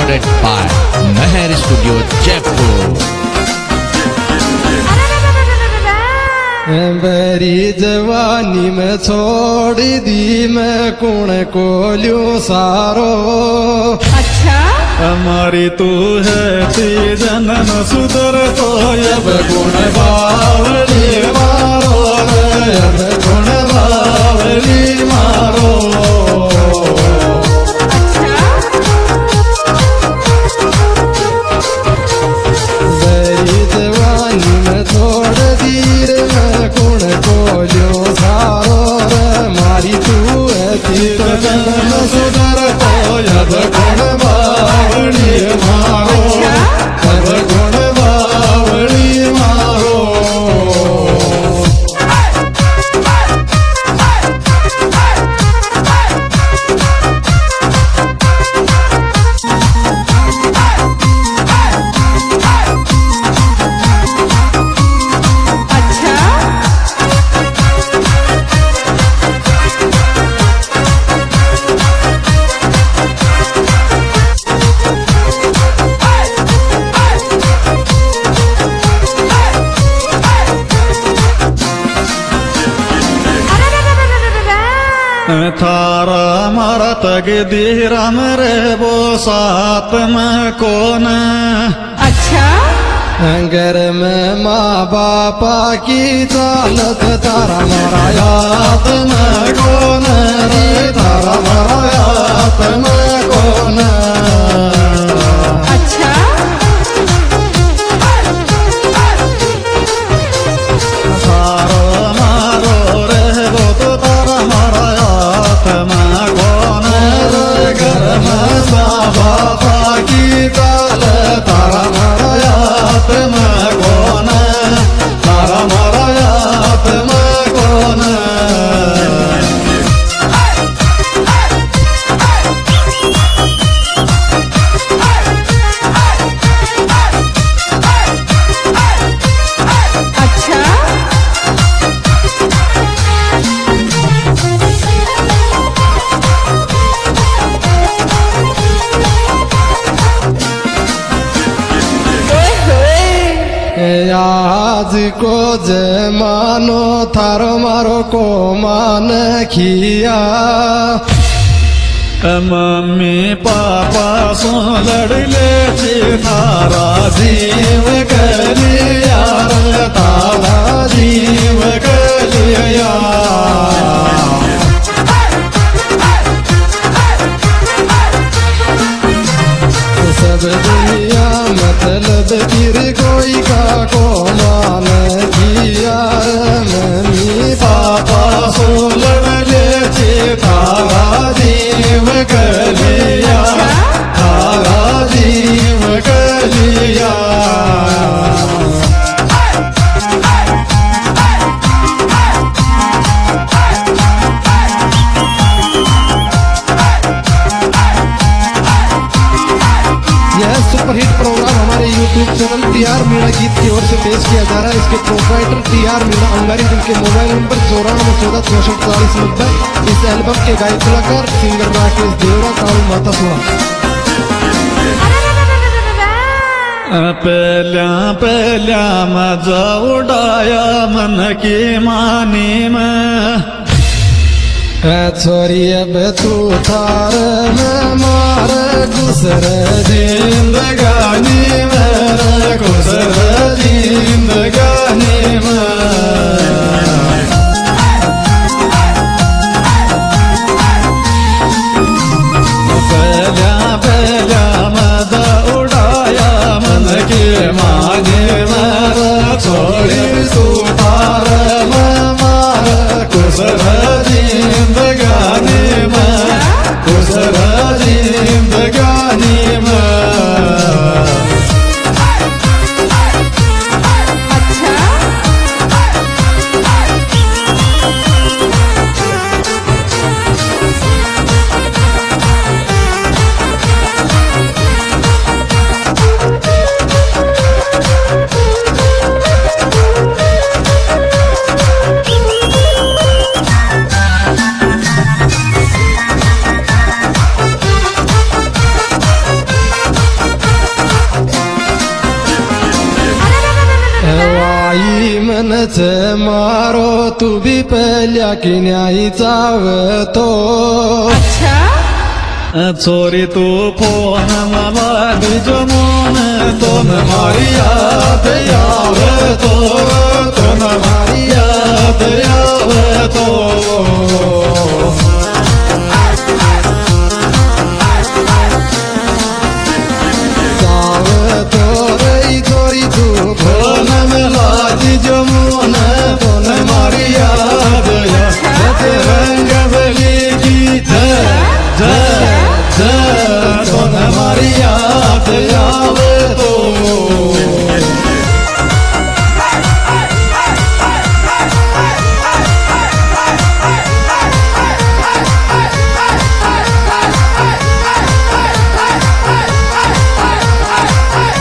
recorded by Meher Studio, Jaipur. बरी जवानी में छोड़ दी मैं कुण को ल्यूं सारो। अच्छा हमारी तू है ती जनन सुधर तो अब गुण बावली मारो अब गुण बावली मारो। बरी जवानी में छोड़ दी रे मैं कुण को ल्यूं सारो रे मारी तू है ती जनन सुधर तो अब गुण बावली मारो अब गुण बावली मारो। थारा मारा तग दीराम रे वो साथ में कौन। अच्छा घर में माँ बापा की चालत तारा मारा याद में कौन रे तारा मारा याद में कौन। अच्छा तारो मारो रे वो तो तारा मारा याद में कौन रे घर में माँ बापा की चालत तारा मारा याद में कौन तारा मारा याद में कौन। अच्छा आज को जे मानो थारो मारो को मान खिया। मम्मी पापा सो लड़ ले थारा जीव कलिया तारा जीव कलिया। सब दुनिया मतलब फिर कोई का को मान किया। मम्मी पापा सो लड़ ले थारा जीव कलिया थारा जीव कलिया। यह सुपरहिट प्रोग्राम हमारे YouTube चैनल TR मीणा गीत की ओर से पेश किया जा रहा है। इसके प्रोप्राइटर TR मीणा अंगारी, जिनके मोबाइल नंबर 9414644090। इस एल्बम के गायक कलाकार सिंगर राकेश देवरा, काल माता सोना। पहल्या पहल्या मजा उड़ाया मन की मानी में। छोरी अब तू थार में मार गुसर जिंदगानी में गुजर जिंदगानी में। पहल्या पहल्या मजा उड़ाया मन के माने में। छोड़ी सुतार में मार गुजर जिंदगानी में गुजर जिंदगानी में। मारो तू भी पहल्या की न्यायी चावतो अच्छा चोरी तू फोन मला बिजमोन तो न मारी याद यावतो तो न मारी याद यावतो फोन मला बिजमोन तो न मारी याद यावत रंग बली गीत तो न मारी